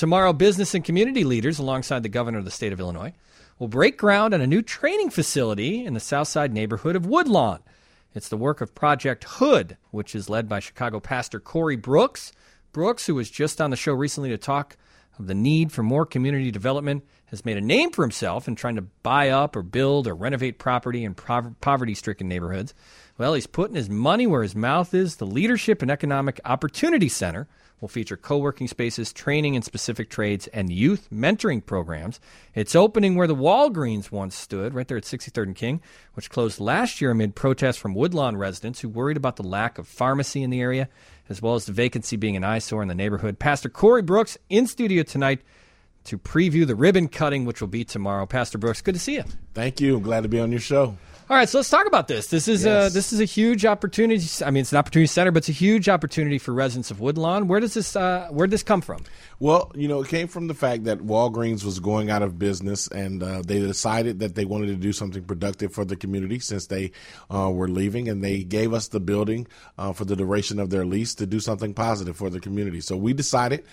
Tomorrow, business and community leaders, alongside the governor of the state of Illinois, will break ground on a new training facility in the Southside neighborhood of Woodlawn. It's the work of Project Hood, which is led by Chicago pastor Corey Brooks. Brooks, who was just on the show recently to talk of the need for more community development, has made a name for himself in trying to buy up or build or renovate property in poverty-stricken neighborhoods. Well, he's putting his money where his mouth is. The Leadership and Economic Opportunity Center will feature co-working spaces, training in specific trades, and youth mentoring programs. It's opening where the Walgreens once stood, right there at 63rd and King, which closed last year amid protests from Woodlawn residents who worried about the lack of pharmacy in the area, as well as the vacancy being an eyesore in the neighborhood. Pastor Corey Brooks in studio tonight to preview the ribbon cutting, which will be tomorrow. Pastor Brooks, good to see you. Thank you. I'm glid to be on your show. All right, so let's talk about this. This is a huge opportunity. I mean, it's an opportunity center, but it's a huge opportunity for residents of Woodlawn. Where did this come from? Well, it came from the fact that Walgreens was going out of business, and they decided that they wanted to do something productive for the community since they were leaving, and they gave us the building for the duration of their lease to do something positive for the community. So we decided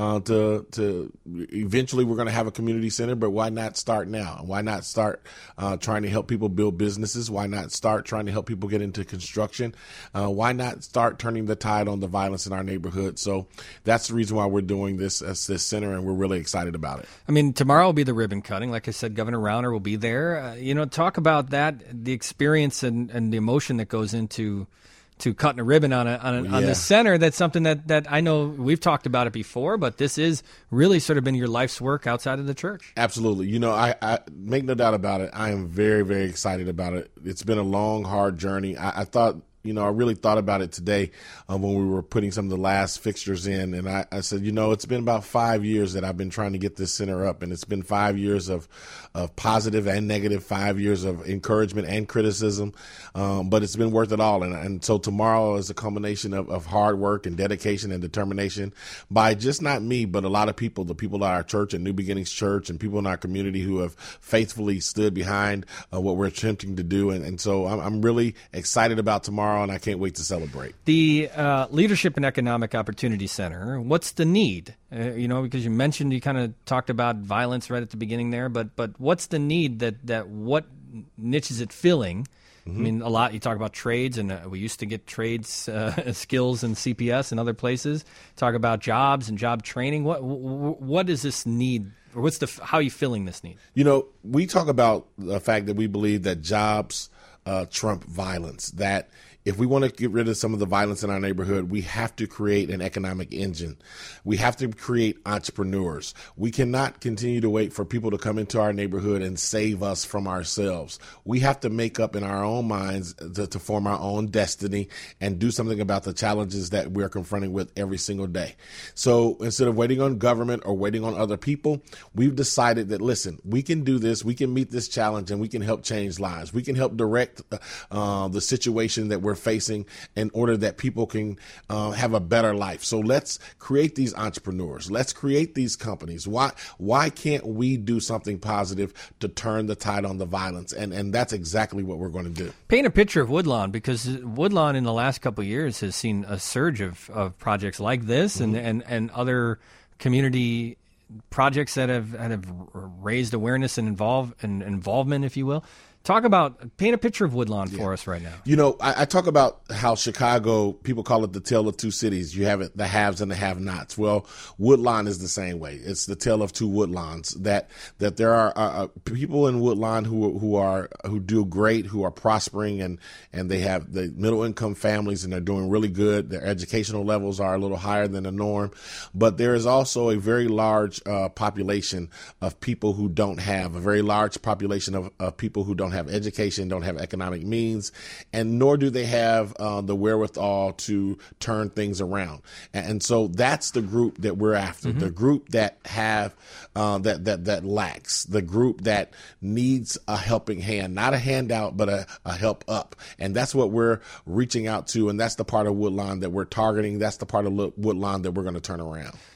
to eventually we're going to have a community center, but why not start now? Why not start trying to help people build businesses? Why not start trying to help people get into construction? Why not start turning the tide on the violence in our neighborhood? So that's the reason why we're doing this as this center, and we're really excited about it. I mean, tomorrow will be the ribbon cutting. Like I said, Governor Rauner will be there. Talk about that, the experience and the emotion that goes into cutting a ribbon on this center. That's something that I know we've talked about it before, but this is really sort of been your life's work outside of the church. Absolutely. I make no doubt about it. I am very, very excited about it. It's been a long, hard journey. I thought, I really thought about it today when we were putting some of the last fixtures in. And I said, it's been about 5 years that I've been trying to get this center up. And it's been 5 years of positive and negative, 5 years of encouragement and criticism. But it's been worth it all. And so tomorrow is a combination of hard work and dedication and determination by just not me, but a lot of people, the people at our church and New Beginnings Church and people in our community who have faithfully stood behind what we're attempting to do. And so I'm really excited about tomorrow, and I can't wait to celebrate. The Leadership and Economic Opportunity Center, what's the need? Because you kind of talked about violence right at the beginning there, but what's the need that what niche is it filling? Mm-hmm. I mean, a lot, you talk about trades, and we used to get trades skills in CPS and other places. Talk about jobs and job training. What is this need? Or how are you filling this need? We talk about the fact that we believe that jobs trump violence, that if we want to get rid of some of the violence in our neighborhood, we have to create an economic engine. We have to create entrepreneurs. We cannot continue to wait for people to come into our neighborhood and save us from ourselves. We have to make up in our own minds to form our own destiny and do something about the challenges that we're confronting with every single day. So instead of waiting on government or waiting on other people, we've decided that, listen, we can do this, we can meet this challenge, and we can help change lives. We can help direct the situation that we're facing in order that people can have a better life. So let's create these entrepreneurs. Let's create these companies. Why can't we do something positive to turn the tide on the violence? And that's exactly what we're going to do. Paint a picture of Woodlawn, because Woodlawn in the last couple of years has seen a surge of projects like this, mm-hmm. and other community projects that have raised awareness and involvement, if you will. Paint a picture of Woodlawn for us right now. I talk about how Chicago, people call it the tale of two cities. You have the haves and the have-nots. Well, Woodlawn is the same way. It's the tale of two Woodlawns, that there are people in Woodlawn who do great, who are prospering, and they have the middle-income families, and they're doing really good. Their educational levels are a little higher than the norm. But there is also a very large population of people who don't have, a very large population of people who don't have education, don't have economic means, and nor do they have the wherewithal to turn things around. And so that's the group that we're after, mm-hmm. the group that have that lacks, the group that needs a helping hand, not a handout, but a help up. And that's what we're reaching out to, and that's the part of Woodlawn that we're targeting. That's the part of Woodlawn that we're going to turn around.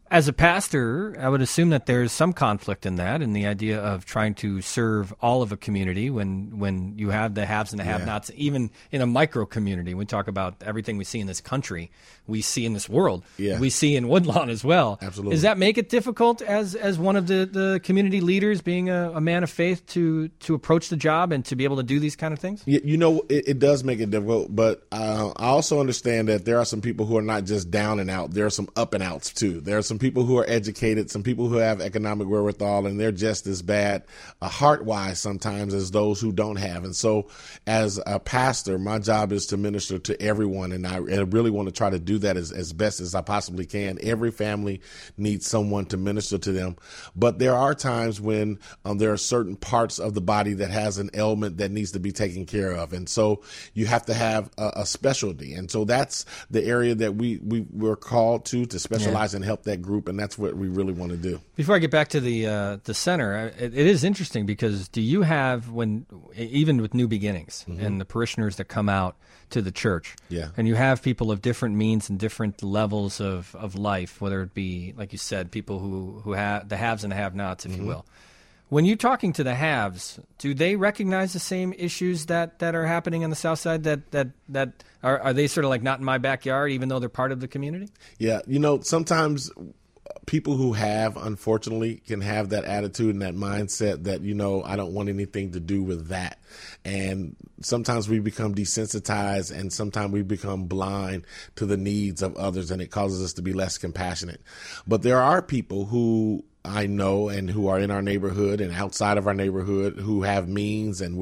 As a pastor, I would assume that there's some conflict in that, in the idea of trying to serve all of a community when you have the haves and the have-nots, even in a micro community. We talk about everything we see in this country, we see in this world, we see in Woodlawn as well. Absolutely. Does that make it difficult as one of the community leaders, being a man of faith, to approach the job and to be able to do these kind of things? It does make it difficult, but I also understand that there are some people who are not just down and out. There are some up and outs too. There are some people who are educated, some people who have economic wherewithal, and they're just as bad heart-wise sometimes as those who don't have. And so as a pastor, my job is to minister to everyone, and I really want to try to do that as best as I possibly can. Every family needs someone to minister to them. But there are times when there are certain parts of the body that has an ailment that needs to be taken care of. And so you have to have a specialty. And so that's the area that we're called to specialize and help that group. And that's what we really want to do. Before I get back to the center, it is interesting because do you have, even with New Beginnings and the parishioners that come out to the church, and you have people of different means and different levels of life, whether it be, like you said, people who have the haves and the have-nots, if you will. When you're talking to the haves, do they recognize the same issues that are happening on the South Side? That are they sort of like not in my backyard, even though they're part of the community? Yeah, sometimes people who have, unfortunately, can have that attitude and that mindset that, I don't want anything to do with that. And sometimes we become desensitized, and sometimes we become blind to the needs of others, and it causes us to be less compassionate. But there are people who I know and who are in our neighborhood and outside of our neighborhood who have means and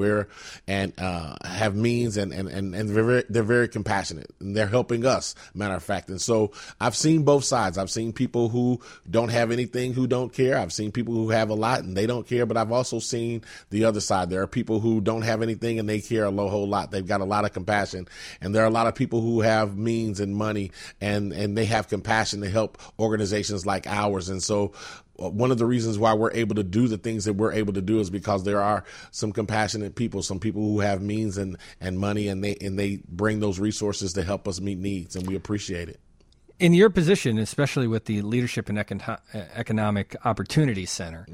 have means and they're very compassionate, and they're helping us, matter of fact. And so I've seen both sides. I've seen people who don't have anything who don't care. I've seen people who have a lot and they don't care, but I've also seen the other side. There are people who don't have anything and they care a whole lot. They've got a lot of compassion, and there are a lot of people who have means and money and they have compassion to help organizations like ours. And so one of the reasons why we're able to do the things that we're able to do is because there are some compassionate people, some people who have means and money, and they bring those resources to help us meet needs, and we appreciate it. In your position, especially with the Leadership and Economic Opportunity Center,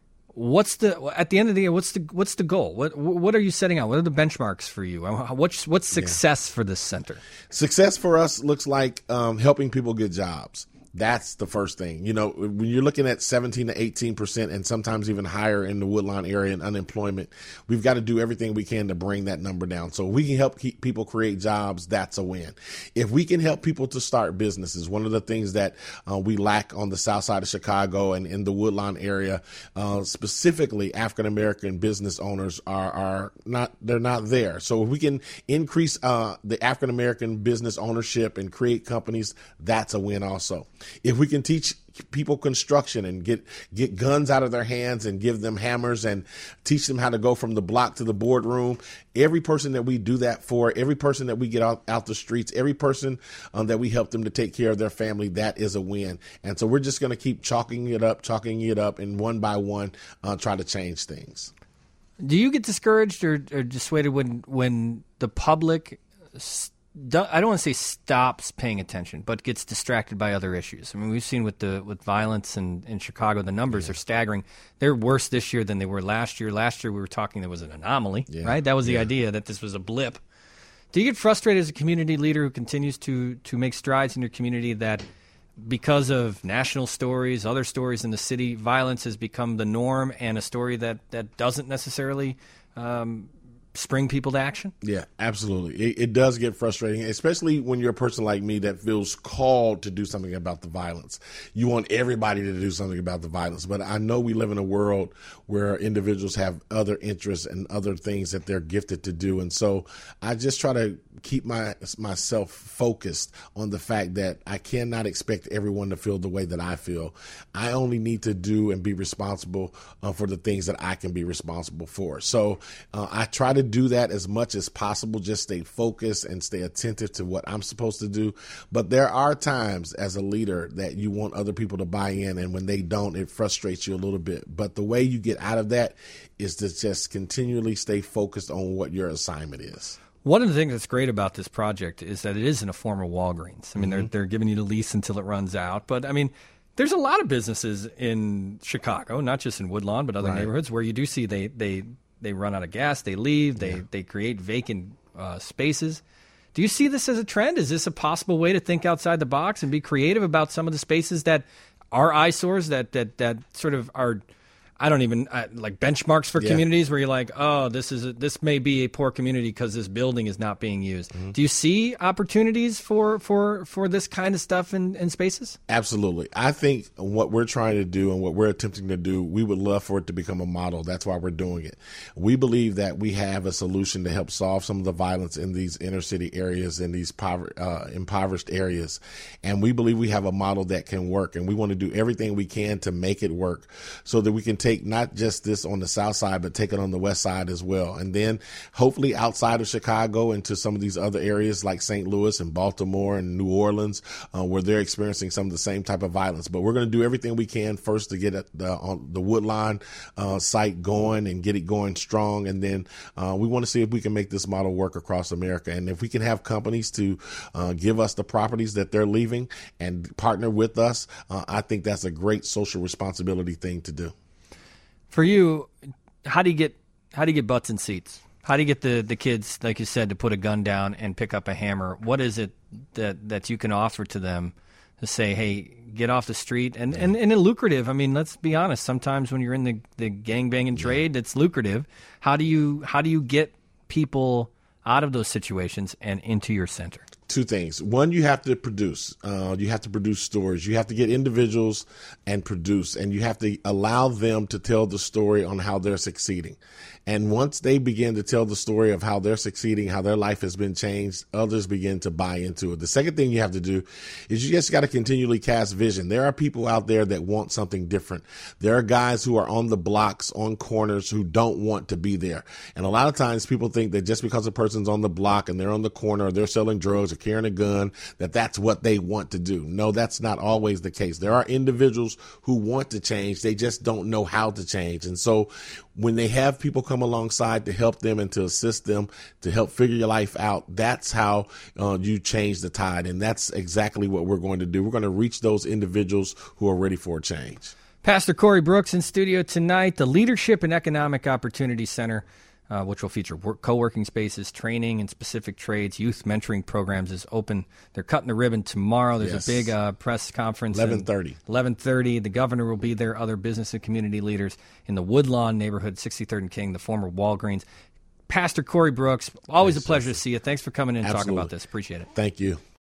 at the end of the year, what's the goal? What are you setting out? What are the benchmarks for you? What's success for this center? Success for us looks like helping people get jobs. That's the first thing. When you're looking at 17 to 18% and sometimes even higher in the Woodlawn area in unemployment, we've got to do everything we can to bring that number down. So if we can help keep people create jobs, that's a win. If we can help people to start businesses, one of the things that we lack on the south side of Chicago and in the Woodlawn area, specifically African-American business owners they're not there. So if we can increase the African-American business ownership and create companies, that's a win also. If we can teach people construction and get guns out of their hands and give them hammers and teach them how to go from the block to the boardroom, every person that we do that for, every person that we get out the streets, every person that we help them to take care of their family, that is a win. And so we're just going to keep chalking it up, and one by one try to change things. Do you get discouraged or dissuaded when the public I don't want to say stops paying attention, but gets distracted by other issues? I mean, we've seen with violence in Chicago, the numbers are staggering. They're worse this year than they were last year. Last year, we were talking there was an anomaly, right? That was the idea, that this was a blip. Do you get frustrated as a community leader who continues to make strides in your community that because of national stories, other stories in the city, violence has become the norm and a story that doesn't necessarily spring people to action? Yeah, absolutely. It does get frustrating, especially when you're a person like me that feels called to do something about the violence. You want everybody to do something about the violence, but I know we live in a world where individuals have other interests and other things that they're gifted to do. And so I just try to keep myself focused on the fact that I cannot expect everyone to feel the way that I feel. I only need to do and be responsible for the things that I can be responsible for. So I try to do that as much as possible, just stay focused and stay attentive to what I'm supposed to do. But there are times as a leader that you want other people to buy in, and when they don't, it frustrates you a little bit. But the way you get out of that is to just continually stay focused on what your assignment is. One of the things that's great about this project is that it is in a former Walgreens. I mean, they're giving you the lease until it runs out. But, I mean, There's a lot of businesses in Chicago, not just in Woodlawn, but other neighborhoods where you do see they run out of gas, they leave, they create vacant spaces. Do you see this as a trend? Is this a possible way to think outside the box and be creative about some of the spaces that are eyesores, that sort of are, I don't even like benchmarks for communities where you're like, oh, this may be a poor community because this building is not being used. Mm-hmm. Do you see opportunities for this kind of stuff in spaces? Absolutely. I think what we're trying to do and what we're attempting to do, we would love for it to become a model. That's why we're doing it. We believe that we have a solution to help solve some of the violence in these inner city areas, in these impoverished areas. And we believe we have a model that can work. And we want to do everything we can to make it work so that we can take not just this on the south side, but take it on the west side as well. And then hopefully outside of Chicago into some of these other areas like St. Louis and Baltimore and New Orleans, where they're experiencing some of the same type of violence. But we're going to do everything we can first to get on the Woodlawn site going and get it going strong. And then we want to see if we can make this model work across America. And if we can have companies to give us the properties that they're leaving and partner with us, I think that's a great social responsibility thing to do. For you, how do you get butts in seats? How do you get the kids, like you said, to put a gun down and pick up a hammer? What is it that you can offer to them to say, hey, get off the street? And lucrative. I mean, let's be honest. Sometimes when you're in the gangbanging trade, it's lucrative. How do you get people out of those situations and into your center? Two things. One, you have to produce. You have to produce stories. You have to get individuals and produce, and you have to allow them to tell the story on how they're succeeding. And once they begin to tell the story of how they're succeeding, how their life has been changed, others begin to buy into it. The second thing you have to do is you just got to continually cast vision. There are people out there that want something different. There are guys who are on the blocks, on corners, who don't want to be there. And a lot of times people think that just because a person's on the block and they're on the corner or they're selling drugs or carrying a gun, that's what they want to do. No, that's not always the case. There are individuals who want to change. They just don't know how to change. And so when they have people come alongside to help them and to assist them to help figure your life out, that's how you change the tide. And that's exactly what we're going to do. We're going to reach those individuals who are ready for a change. Pastor Corey Brooks in studio tonight. The Leadership and Economic Opportunity Center, which will feature co-working spaces, training in specific trades, youth mentoring programs, is open. They're cutting the ribbon tomorrow. There's a big press conference. 11:30. 11:30. The governor will be there, other business and community leaders in the Woodlawn neighborhood, 63rd and King, the former Walgreens. Pastor Corey Brooks, always a pleasure to see you. Thanks for coming in and talking about this. Appreciate it. Thank you.